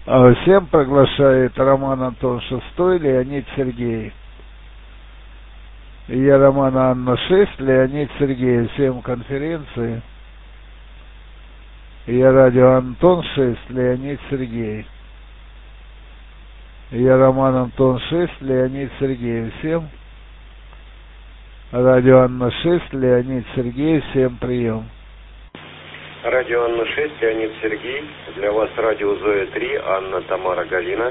Всем приглашает Роман Антон Шестой, Леонид Сергей. Я Роман Анна 6, Леонид Сергей. Всем конференции. Я радио Антон 6, Леонид Сергей. Я Роман Антон 6, Леонид Сергей. Всем радио Анна 6, Леонид Сергей. Всем прием. Радио Анна 6, Леонид Сергей. Для вас радио Зоя 3, Анна, Тамара, Галина.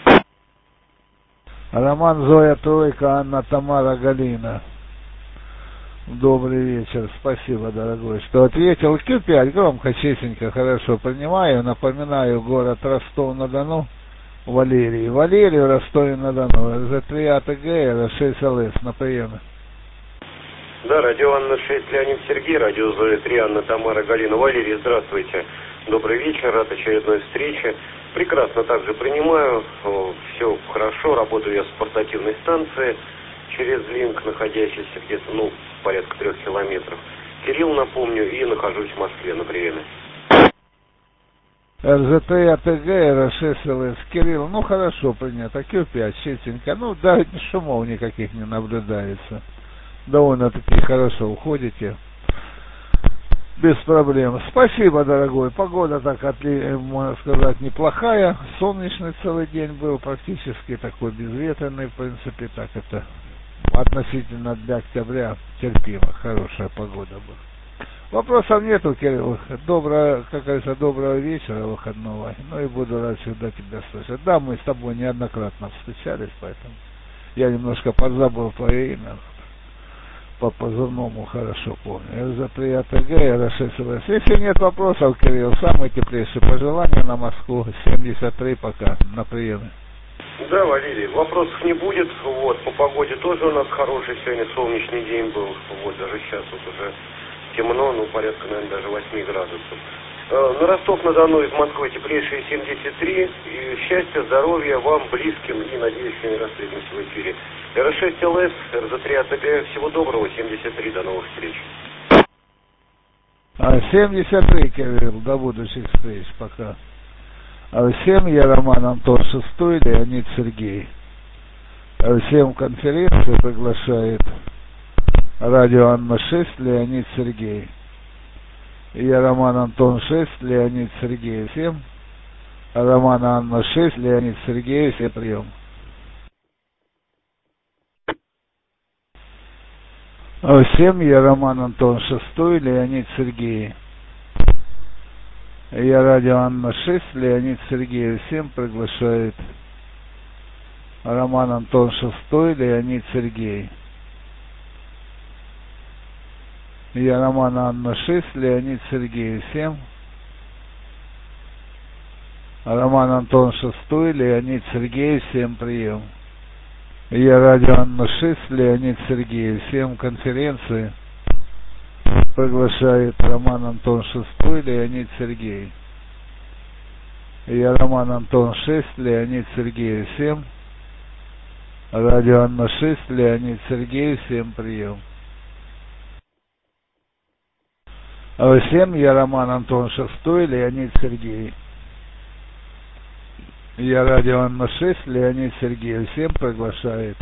Роман Зоя Тройка, Анна, Тамара, Галина. Добрый вечер, спасибо, дорогой, что ответил. Q5, громко, честненько, хорошо принимаю. Напоминаю, город Ростов-на-Дону, Валерий. Валерий в Ростове-на-Дону, РЗ3 АТГ, R6 ЛС на приеме. Да, радио Анна 6, Леонид Сергей, радио Зоя 3, Анна, Тамара, Галина. Валерий, здравствуйте. Добрый вечер, рад очередной встрече. Прекрасно также принимаю, все хорошо, работаю я с портативной станции через линк, находящийся где-то, порядка 3 километров. Кирилл, напомню, и нахожусь в Москве на приеме. РЗ3 АТГ, R6 ЛС. Кирилл, хорошо принято, Q5, чистенько, да, шумов никаких не наблюдается. Довольно-таки хорошо уходите. Без проблем. Спасибо, дорогой. Погода так, можно сказать, неплохая. Солнечный целый день был, практически такой безветренный, в принципе, так это относительно для октября терпимо. Хорошая погода была. Вопросов нету, Кирилл. Доброго вечера выходного. И буду рад всегда тебя слышать. Да, мы с тобой неоднократно встречались, поэтому я немножко подзабыл твое имя. По позывному хорошо помню. РЗ3 АТГ, R6 ЛС. Если нет вопросов, Кирилл, самые теплейшие пожелания на Москву. 73 пока на приеме. Да, Валерий, вопросов не будет. По погоде тоже у нас хороший сегодня солнечный день был. Даже сейчас уже темно, порядка, наверное, даже 8 градусов. На Ростов-на-Дону из Москвы теплейшие 73. И счастья, здоровья вам, близким, и, надеюсь, еще не раз встретимся в эфире. R6 ЛС, РЗ3 АТГ, всего доброго, 73, до новых встреч. 73, Кирилл, до будущих встреч, пока. Всем я Роман Антон Шестой, Леонид Сергей. Всем конференцию приглашает радио Анна 6, Леонид Сергей. Я Роман Антон 6, Леонид Сергей. Всем Роман Анна 6, Леонид Сергей. Все прием. Всем я Роман Антон Шестой, Леонид Сергей. Я радио Анна 6, Леонид Сергей. Всем приглашает Роман Антон Шестой, Леонид Сергей. Я Роман Анна 6, Леонид Сергей. Всем Роман Антон Шестой, Леонид Сергей. Всем прием. Я радио Анна 6, Леонид Сергей. Всем конференции приглашает Роман Антон Шестой, Леонид Сергей. Я Роман Антон 6, Леонид Сергей. Всем радио Анна 6, Леонид Сергей. Всем прием. Всем я Роман Антон Шестой, Леонид Сергей. Я радио Анна 6, Леонид Сергей. Всем приглашает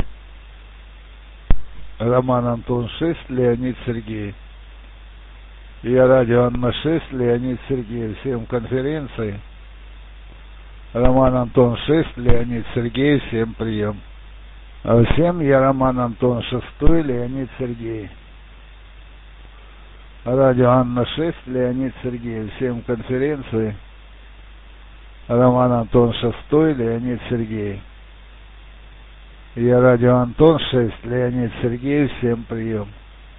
Роман Антон 6, Леонид Сергей. Я радио Анна 6, Леонид Сергей. Всем конференции Роман Антон 6, Леонид Сергей. Всем прием. Всем я Роман Антон Шестой, Леонид Сергей. Радио Анна 6, Леонид Сергей. Всем конференции Роман Антон Шестой, Леонид Сергей. Я радио Антон 6, Леонид Сергей. Всем прием.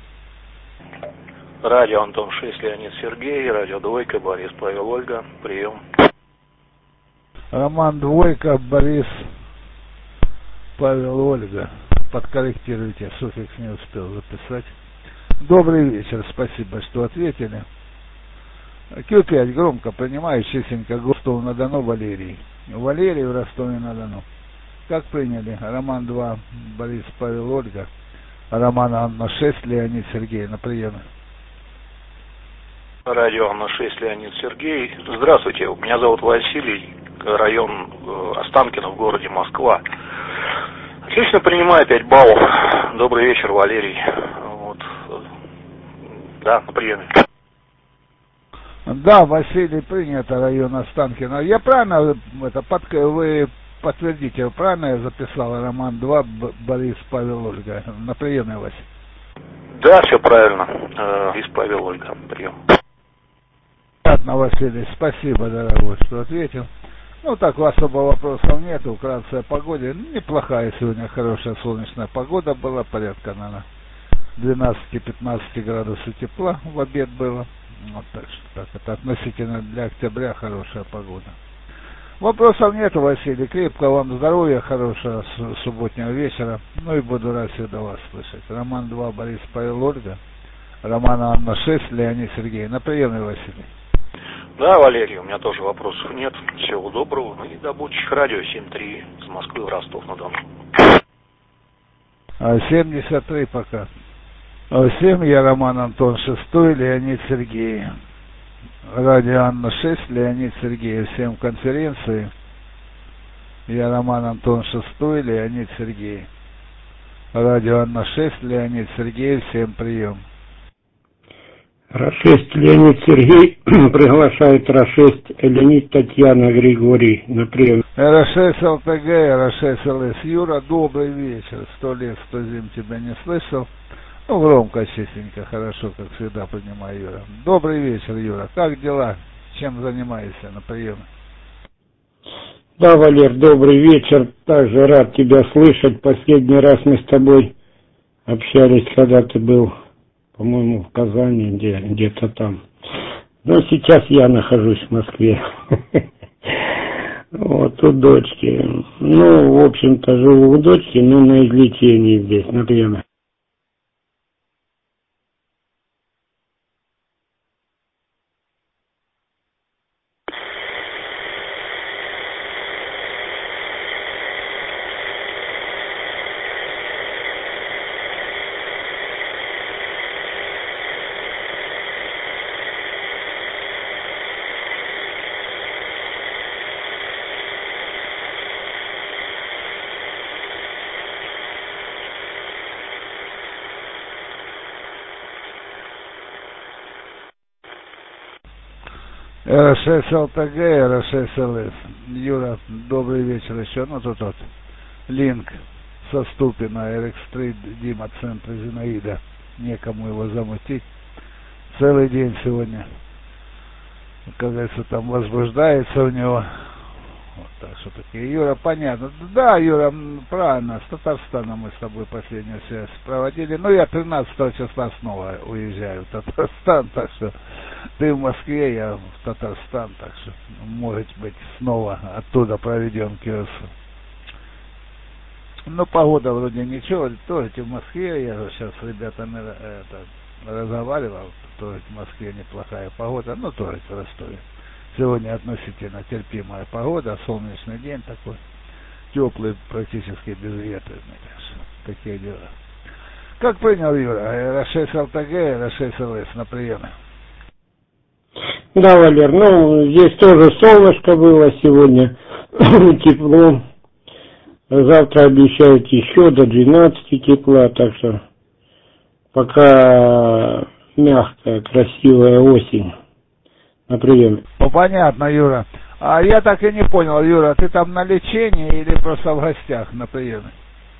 Радио Антон 6, Леонид Сергей. Радио Двойка, Борис, Павел, Ольга. Прием. Роман Двойка, Борис, Павел, Ольга. Подкорректируйте, суффикс не успел записать. Добрый вечер, спасибо, что ответили. Q5 громко принимаю, честненько, Ростов-на-Дону, Валерий. Валерий в Ростове-на-Дону. Как приняли? Роман 2, Борис, Павел, Ольга. Роман Анна 6, Леонид Сергей. На приеме. Радио Анна 6, Леонид Сергей. Здравствуйте, меня зовут Василий. район Останкино в городе Москва. Отлично, принимаю 5 баллов. Добрый вечер, Валерий. Вот. Да, на приеме. Да, Василий, принято, район Останкино. Я правильно, вы подтвердите, правильно я записал? Роман 2, Борис, Павел, Ольга. На приеме, Вася. Да, все правильно. Из Павел, Ольга. Прием. Понятно, Василий, спасибо, дорогой, что ответил. Ну, так, особо вопросов нету. Вкратце о погоде. Неплохая сегодня, хорошая солнечная погода была. Порядка, наверное, 12-15 градусов тепла в обед было. Вот так что так, это относительно для октября хорошая погода. Вопросов нету, Василий. Крепкого вам здоровья, хорошего субботнего вечера. Ну и буду рад всегда вас слышать. Роман 2, Борис, Павел, Ольга. Роман Анна 6, Леонид, Сергей. На приеме, Василий. Да, Валерий, у меня тоже вопросов нет. Всего доброго. Ну и до будущих радио 7-3 из Москвы в Ростов-на-Дону. 73 пока. Всем я Роман Антон 6, Леонид, Сергей. Радио Анна 6, Леонид, Сергей. Всем конференции. Я Роман Антон 6, Леонид, Сергей. Радио Анна 6, Леонид, Сергей. Всем прием. Ра-6 Леонид Сергей приглашает Ра-6 Леонид Татьяна Григорий на прием. Ра-6 ЛТГ, Ра-6 ЛС. Юра, добрый вечер. 100 лет, 100 зим тебя не слышал. Ну, громко, чистенько, хорошо, как всегда, принимаю, Юра. Добрый вечер, Юра. Как дела? Чем занимаешься на приеме? Да, Валер, добрый вечер. Также рад тебя слышать. Последний раз мы с тобой общались, когда ты был, по-моему, в Казани, где-то там. Но сейчас я нахожусь в Москве. Вот, у дочки. Ну, в общем-то, живу у дочки, но на излечении здесь, на приеме. Ра-6 ЛТГ, Ра-6 ЛС. Юра, добрый вечер еще. Ну, тут вот линк со Ступина, RX3, Дима, центр Зинаида. Некому его замутить. Целый день сегодня, как говорится, там возбуждается у него. Вот так что такие. Юра, понятно. Да, Юра, правильно, с Татарстаном мы с тобой последнюю связь проводили. Ну, я 13 числа снова уезжаю в Татарстан, так что ты в Москве, я в Татарстан, так что, может быть, снова оттуда проведем КС. Ну, погода вроде ничего, тоже в Москве, я же сейчас с ребятами разговаривал, тоже в Москве неплохая погода, ну, тоже в Ростове. Сегодня относительно терпимая погода, солнечный день такой, теплый, практически безветренный. Такие дела. Как принял, Юра? Ра-6 ЛТГ, Ра-6 ЛС на приеме. Да, Валер, ну, здесь тоже солнышко было сегодня, тепло. Завтра обещают еще до 12 тепла, так что пока мягкая, красивая осень. На приеме. Ну, понятно, Юра. А я так и не понял, Юра, ты там на лечении или просто в гостях на приеме?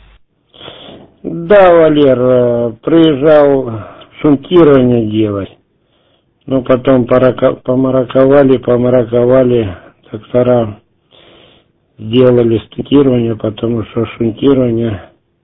Да, Валер, приезжал шунтирование делать. Ну, потом помараковали, доктора сделали шунтирование, потому что шунтирование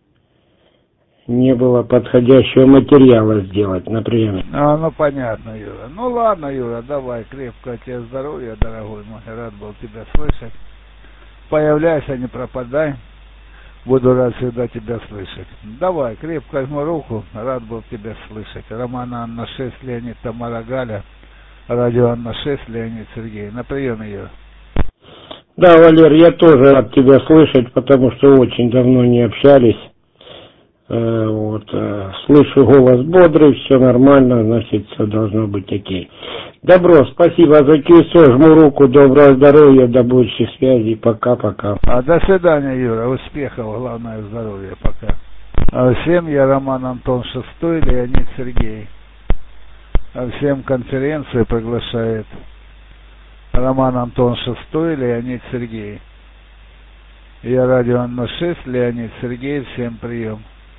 не было подходящего материала сделать на приеме. Ну понятно, Юра. Ну ладно, Юра, давай, крепкого тебе здоровья, дорогой мой, рад был тебя слышать. Появляйся, не пропадай, буду рад всегда тебя слышать. Давай, крепко жму руку, рад был тебя слышать. Роман Анна 6, Леонид, Тамара Галя, радио Анна 6, Леонид, Сергей. На приеме, Юра. Да, Валер, я тоже рад тебя слышать, потому что очень давно не общались. Слышу голос бодрый, все нормально, значит, все должно быть окей. Добро, спасибо за КСО, жму руку, доброго здоровья, до большей связи, пока-пока. До свидания, Юра, успехов, главное здоровья, пока. Всем я Роман Антон Шестой, Леонид Сергей. Всем конференцию приглашает Роман Антон Шестой, Леонид Сергей. Я радио Анна 6, Леонид Сергей, всем прием.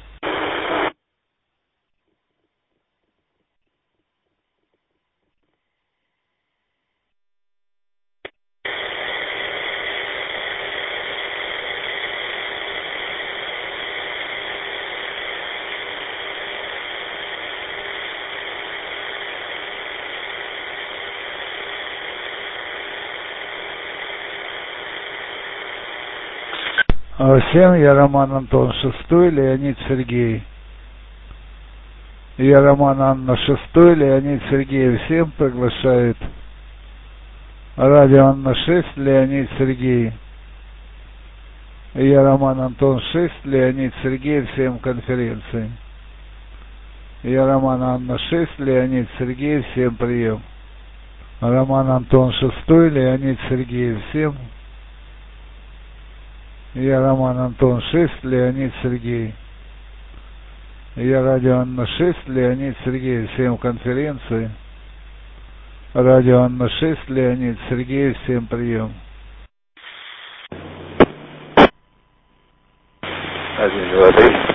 Всем я Роман Антон Шестой, Леонид Сергей. Я Роман Анна Шестой, Леонид Сергей. Всем приглашает радио Анна 6, Леонид Сергей. Я Роман Антон 6, Леонид Сергей. Всем конференции. Я Роман Анна 6, Леонид Сергей. Всем прием. Роман Антон Шестой, Леонид Сергей. Всем. Я Роман Антон 6, Леонид Сергей. Я радио Анна 6, Леонид Сергей. Всем конференции. Радио Анна 6, Леонид Сергей. Всем прием. 1, 2, 3.